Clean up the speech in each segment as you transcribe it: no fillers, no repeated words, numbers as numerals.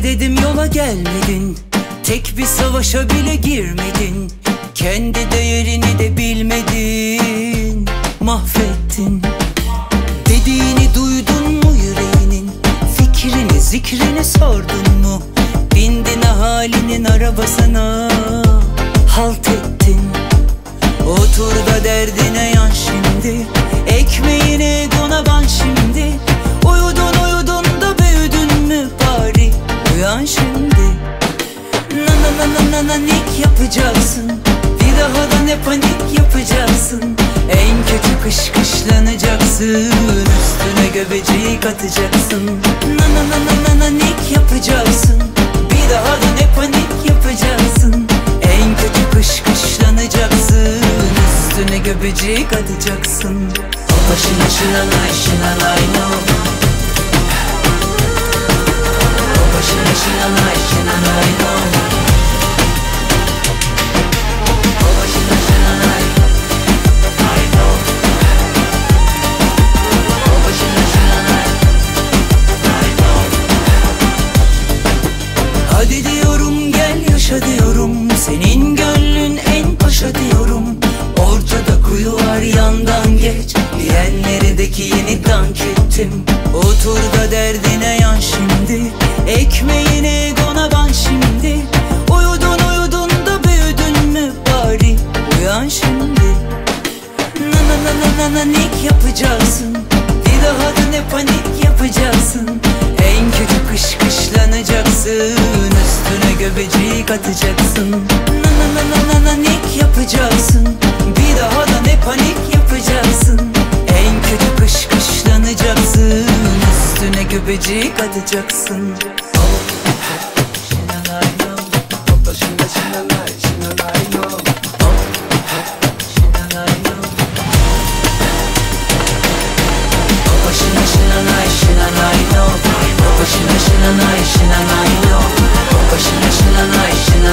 dedim yola gelmedin, tek bir savaşa bile girmedin. Kendi değerini de bilmedin, mahvettin. Dediğini duydun mu yüreğinin, fikrini zikrini sordun mu? Bindin ahalinin arabasına, halt ettin. Otur da derdine yan şimdi, ekmeğine egona ban şimdi. Uyudun da büyüdün mü bari, uyan şimdi. Nanik yapacaksın, bir daha da ne panik yapacaksın. En kötü kışlanacaksın, üstüne göbecik atacaksın. Nanik yapacaksın, bir daha da ne panik yapacaksın. En kötü kışlanacaksın, üstüne göbecik atacaksın. Başına şınanay şınanay no. Başına şınanay şınanay no. Başına şınanay I know. Başına şınanay I know. Hadi diyorum gel yaşa diyorum, senin gönlün en paşa diyorum. Ortada kuyu var yandan geç, diyenlerdeki yeni dank ettim. Otur da derdine yan şimdi, ekmeğine egona ban şimdi. Uyudun da büyüdün mü bari, uyan şimdi. Nanik yapacaksın, bir daha da ne panik yapacaksın. En kötü kışlanacaksın, üstüne göbecik atacaksın. Nanik yapacaksın, bir daha da ne panik yapacaksın. En kötü kışlanacaksın, üstüne göbecik atacaksın.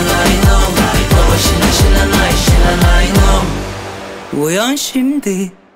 Uyan şimdi.